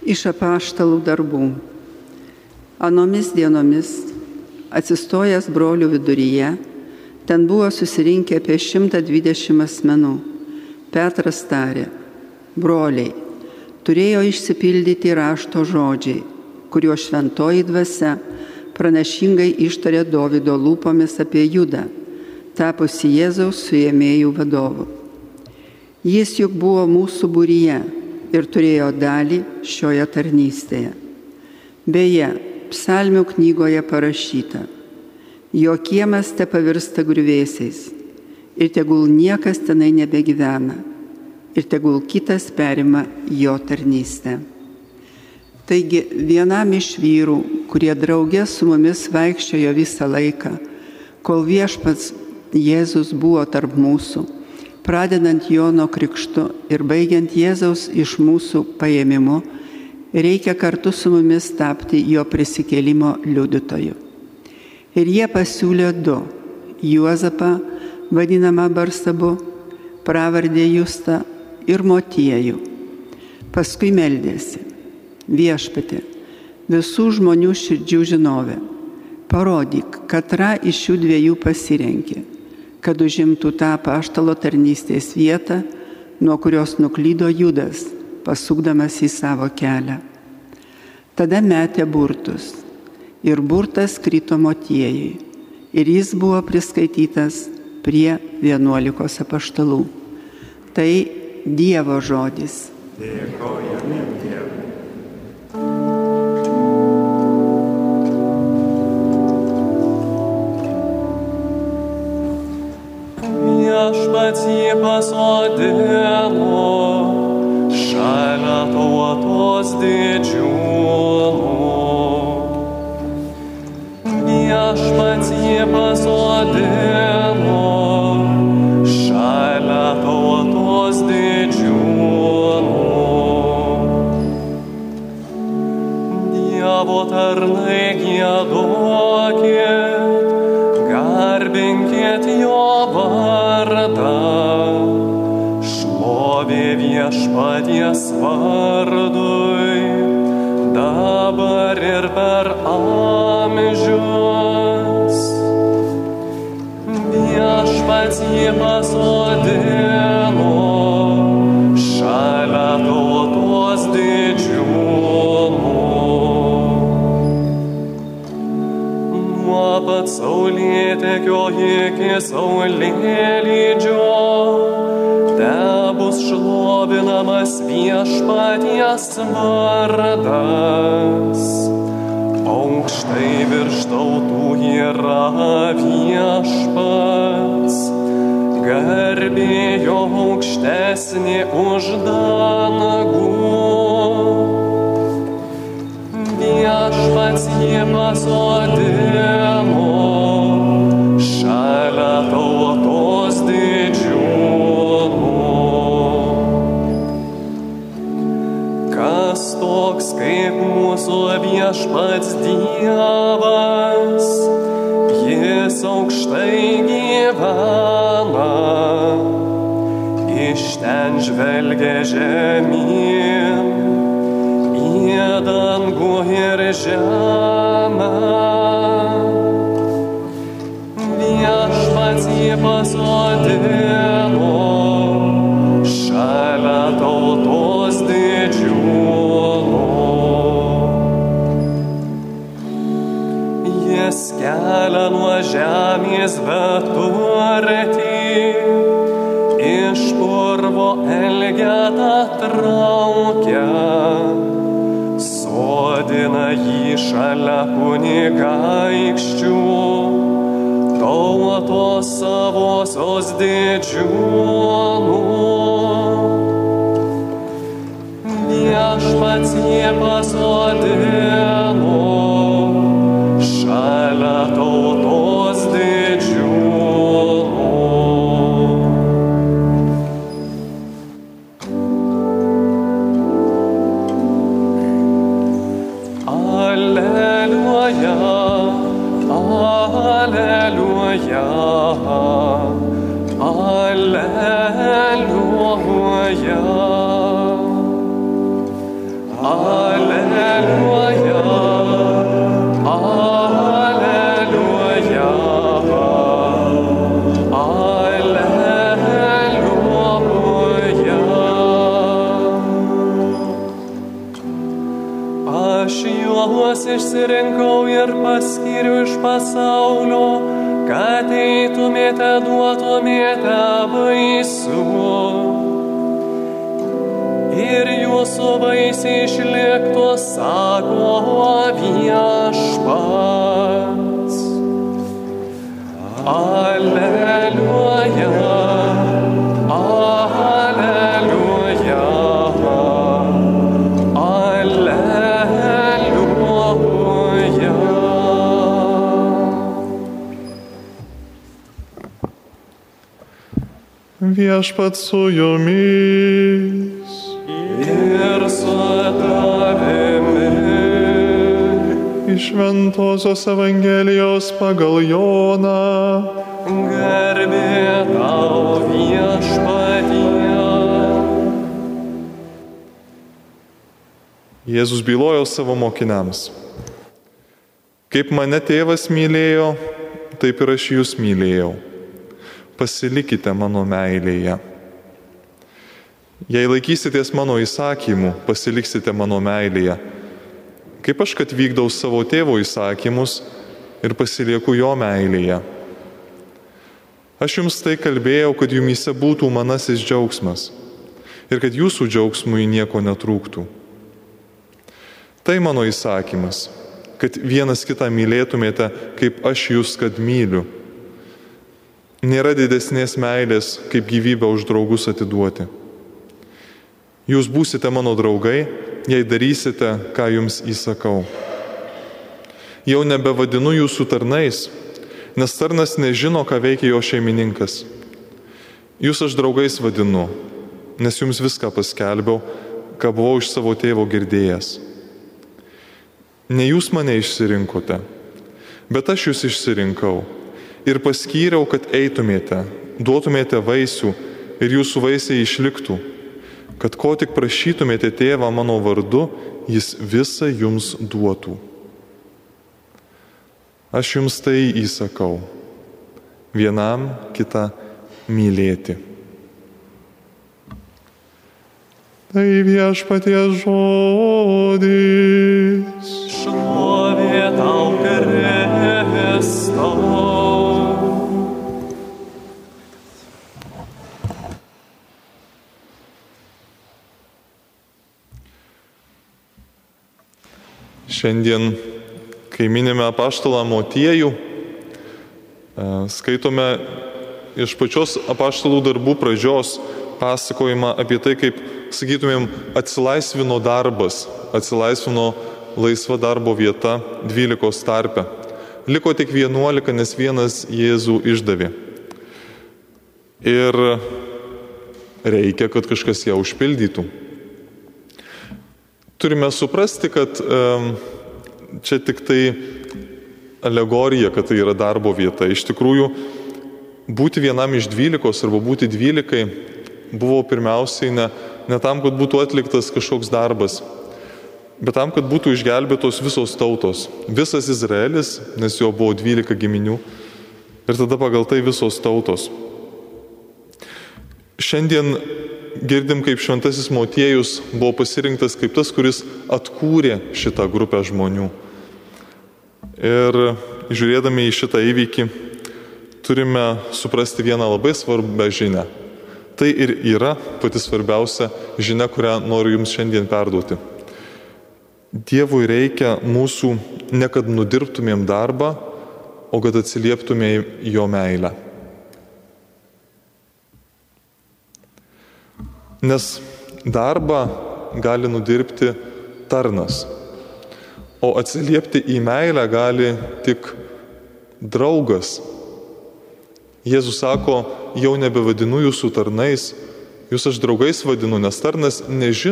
Iš apaštalų darbų. Anomis dienomis, atsistojęs brolių viduryje, ten buvo susirinkę apie 120 asmenų. Petras tarė: broliai, turėjo išsipildyti rašto žodžiai, kurio šventoji dvasia pranašingai ištarė Dovydo lūpomis apie Judą, tapusi Jėzaus suėmėjų vadovu. Jis juk buvo mūsų būryje ir turėjo dalį šioje tarnystėje. Beje, psalmių knygoje parašyta: jo kiemas te pavirsta griuvėsiais ir tegul niekas tenai nebegyvena ir tegul kitas perima jo tarnystę. Taigi vienam iš vyrų, kurie drauge su mumis vaikščiojo visą laiką, kol viešpats Jėzus buvo tarp mūsų, pradedant Jono krikštu ir baigiant Jėzaus iš mūsų paėmimu, reikia kartu su mumis tapti jo prisikėlimo liudytoju. Ir jie pasiūlė 2: Juozapą, vadinamą Barsabu, pravardę Justą, ir Motiejų. Paskui meldėsi: viešpatie, visų žmonių širdžių žinovė, parodyk, katrą iš šių 2 pasirenki, kad užimtų tą apaštalo tarnystės vietą, nuo kurios nuklydo Judas, pasukdamas į savo kelią. Tada metė burtus, ir burtas krito Motiejui, ir jis buvo priskaitytas prie 11 apaštalų. Tai Dievo žodis. Dėkojame Dievui. Viešpats jį pasodino šalia tautos didžiūnų. Viešpats jį pasodino šalia tautos didžiūnų. Dievo tarnai giedokit, garbinkit jo vardą, šlovė viešpaties vardui, dabar ir per amžius. Viešpats jį pasodino šalia tautos didžiūnų. Nuo pat saulėtekio iki saulėlydžio tebus šlovinamas viešpaties vardas. Aukštai virš tautų yra viešpats, garbė jo aukštesnė už dangų. Viešpats jį pasodino šalia tautos didžiūnų. Kas toks kaip mūsų viešpats Dievas, jis aukštai gyvena, iš ten žvelgia žemyn, į dangų ir žemę. Viešpats jį pasodino šalia tautos didžiūnų. Jis kelia nuo žemės beturtį, iš purvo elgetą traukia, sodina jį šalia kunigaikščių, tautos savosios didžiūnų. Viešpats jį pasodino šalia tautos didžiūnų. Alleluja, alleluja, alleluja. Alleluja, Alleluja, Alleluja. Aš juos išsirinkau ir paskiriu iš pasaulio, kad eitumėte, duotumėte vaisių. Ir jūsų vaisiai išliktų, sako Viešpats. Alleluja, Alleluja, Alleluja. Viešpats su jumis. Ir su tavimi. Iš Šventosios Evangelijos pagal Joną. Garbė tau, Viešpatie. Jėzus bylojo savo mokiniams. Kaip mane tėvas mylėjo, taip ir aš jūs mylėjau. Pasilikite mano meilėje. Jei laikysitės mano įsakymų, pasiliksite mano meilėje. Kaip aš, kad vykdau savo tėvo įsakymus ir pasilieku jo meilėje. Aš jums tai kalbėjau, kad jumyse būtų manasis džiaugsmas ir kad jūsų džiaugsmui nieko netrūktų. Tai mano įsakymas, kad vienas kitą mylėtumėte, kaip aš jūs, kad myliu. Nėra didesnės meilės, kaip gyvybę už draugus atiduoti. Jūs būsite mano draugai, jei darysite, ką jums įsakau. Jau nebevadinu jūsų tarnais, nes tarnas nežino, ką veikia jo šeimininkas. Jūs aš draugais vadinu, nes jums viską paskelbiau, ką buvau iš savo tėvo girdėjęs. Ne jūs mane išsirinkote, bet aš jūs išsirinkau ir paskyriau, kad eitumėte, duotumėte vaisių ir jūsų vaisiai išliktų, kad ko tik prašytumėte tėvą mano vardu, jis visą jums duotų. Aš jums tai įsakau, vienam kitą mylėti. Tai Viešpaties žodis. Šlovė tau, Kristau. Šiandien, kai minime apaštalą Motiejų, skaitome iš pačios apaštalų darbų pradžios pasakojimą apie tai, kaip, sakytumėm, atsilaisvino darbas, atsilaisvino laisva darbo vieta 12 tarpe. Liko tik 11, nes vienas Jėzų išdavė. Ir reikia, kad kažkas ją užpildytų. Turime suprasti, kad čia tik tai alegorija, kad tai yra darbo vieta. Iš tikrųjų, būti vienam iš 12 arba būti 12 buvo pirmiausiai ne tam, kad būtų atliktas kažkoks darbas, bet tam, kad būtų išgelbėtos visos tautos. Visas Izraelis, nes jo buvo 12 giminių, ir tada pagal tai visos tautos. Šiandien girdim, kaip šventasis Motiejus buvo pasirinktas kaip tas, kuris atkūrė šitą grupę žmonių. Ir žiūrėdami į šitą įvykį, turime suprasti vieną labai svarbią žinią. Tai ir yra pati svarbiausia žinia, kurią noriu jums šiandien perduoti. Dievui reikia mūsų ne kad nudirbtumėm darbą, o kad atsilieptumėm jo meilę. Nes darbą gali nudirbti tarnas, o atsiliepti į meilę gali tik draugas. Jėzus sako, jau nebevadinu jūsų tarnais, jūs aš draugais vadinu, nes tarnas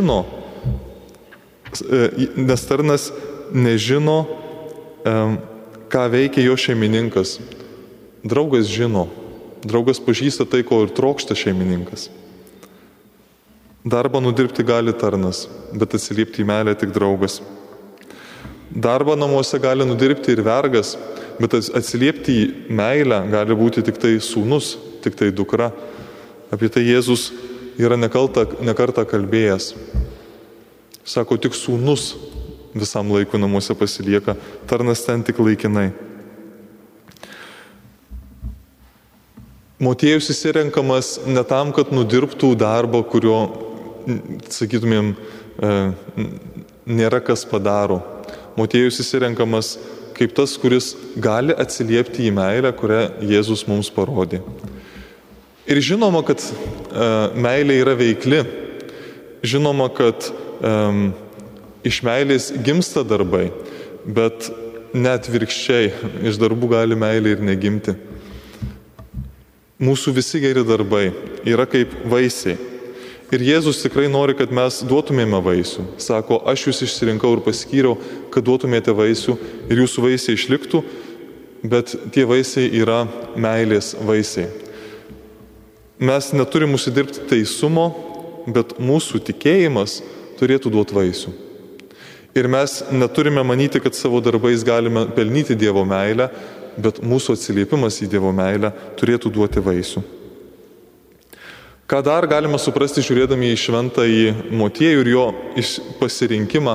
nežino, ką veikia jo šeimininkas. Draugas žino, draugas pažįsta tai, ko ir trokšta šeimininkas. Darbą nudirbti gali tarnas, bet atsiliepti į meilę tik draugas. Darbą namuose gali nudirbti ir vergas, bet atsiliepti į meilę gali būti tik tai sūnus, tik tai dukra. Apie tai Jėzus yra nekartą kalbėjęs. Sako, tik sūnus visam laikui namuose pasilieka, tarnas ten tik laikinai. Motiejus įsirenkamas ne tam, kad nudirbtų darbą, kurio, sakytumėm, nėra kas padaro. Motiejus įsirenkamas kaip tas, kuris gali atsiliepti į meilę, kurią Jėzus mums parodė. Ir žinoma, kad meilė yra veikli. Žinoma, kad iš meilės gimsta darbai, bet net virkščiai, iš darbų gali meilė ir negimti. Mūsų visi geri darbai yra kaip vaisiai. Ir Jėzus tikrai nori, kad mes duotumėme vaisių. Sako, aš jūs išsirinkau ir paskyriau, kad duotumėte vaisių ir jūsų vaisiai išliktų, bet tie vaisiai yra meilės vaisiai. Mes neturim užsidirbti teisumo, bet mūsų tikėjimas turėtų duoti vaisių. Ir mes neturime manyti, kad savo darbais galime pelnyti Dievo meilę, bet mūsų atsiliepimas į Dievo meilę turėtų duoti vaisių. Ką dar galime suprasti, žiūrėdami į šventąjį Motiejų ir jo pasirinkimą?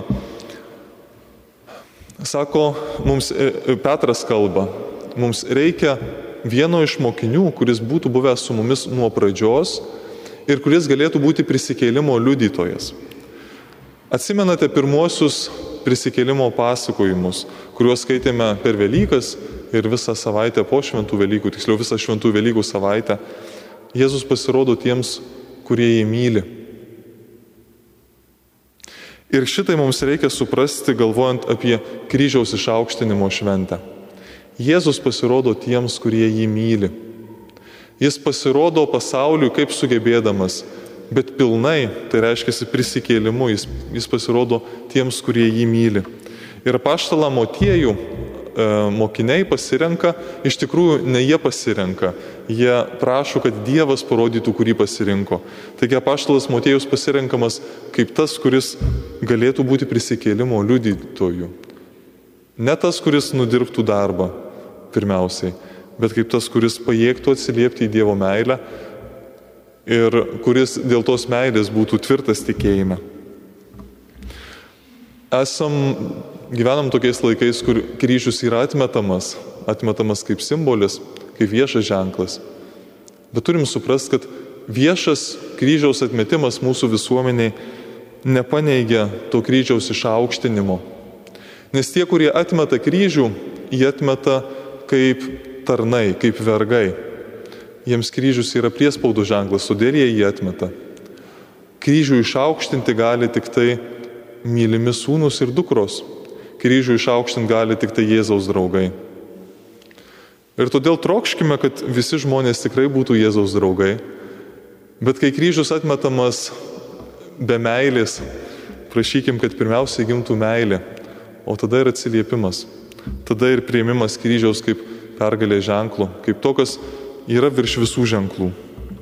Sako, mums Petras kalba, mums reikia vieno iš mokinių, kuris būtų buvęs su mumis nuo pradžios ir kuris galėtų būti prisikėlimo liudytojas. Atsimenate pirmuosius prisikėlimo pasakojimus, kuriuos skaitėme per Velykas ir visą savaitę po šventų Velykų, tiksliau visą šventų Velykų savaitę. Jėzus pasirodo tiems, kurie jį myli. Ir šitai mums reikia suprasti, galvojant apie kryžiaus išaukštinimo šventę. Jėzus pasirodo tiems, kurie jį myli. Jis pasirodo pasauliui kaip sugebėdamas, bet pilnai, tai reiškia prisikėlimu, jis pasirodo tiems, kurie jį myli. Ir apaštalą Motiejų mokiniai pasirenka, iš tikrųjų ne jie pasirenka, jie prašo, kad Dievas parodytų, kurį pasirinko. Taigi apaštalas Motiejus pasirenkamas kaip tas, kuris galėtų būti prisikėlimo liudytoju. Ne tas, kuris nudirbtų darbą pirmiausiai, bet kaip tas, kuris pajėgtų atsiliepti į Dievo meilę ir kuris dėl tos meilės būtų tvirtas tikėjime. Gyvenam tokiais laikais, kur kryžius yra atmetamas kaip simbolis, kaip viešas ženklas. Bet turim suprasti, kad viešas kryžiaus atmetimas mūsų visuomeniai nepaneigia to kryžiaus išaukštinimo. Nes tie, kurie atmeta kryžių, jie atmeta kaip tarnai, kaip vergai. Jiems kryžius yra priespaudų ženklas, todėl jie jį atmeta. Kryžių išaukštinti gali tik tai mylimi sūnus ir dukros. Kryžių išaukštinti gali tik tai Jėzaus draugai. Ir todėl trokškime, kad visi žmonės tikrai būtų Jėzaus draugai. Bet kai kryžius atmetamas be meilės, prašykim, kad pirmiausiai gimtų meilė, o tada ir atsiliepimas. Tada ir priėmimas kryžiaus kaip pergalės ženklo, kaip to, kas yra virš visų ženklų.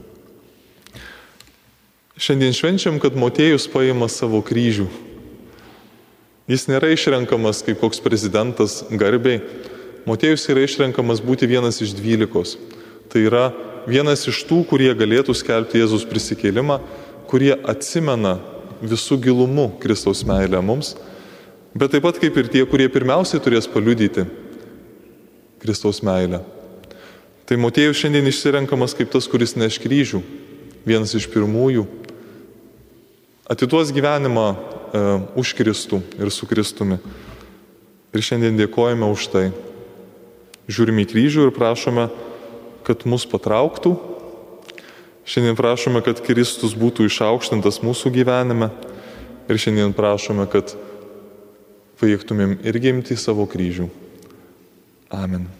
Šiandien švenčiam, kad Motiejus paima savo kryžių. Jis nėra išrenkamas kaip koks prezidentas garbiai. Motiejus yra išrenkamas būti vienas iš 12. Tai yra vienas iš tų, kurie galėtų skelbti Jėzus prisikėlimą, kurie atsimena visų gilumu Kristaus meilę mums, bet taip pat kaip ir tie, kurie pirmiausiai turės paliudyti Kristaus meilę. Tai Motiejus šiandien išsirenkamas kaip tas, kuris neš kryžių, vienas iš pirmųjų. Atiduos gyvenimą už Kristų ir su Kristumi. Ir šiandien dėkojame už tai. Žiūrime į kryžių ir prašome, kad mus patrauktų. Šiandien prašome, kad Kristus būtų išaukštintas mūsų gyvenime. Ir šiandien prašome, kad pajėgtumėm ir gimti savo kryžių. Amen.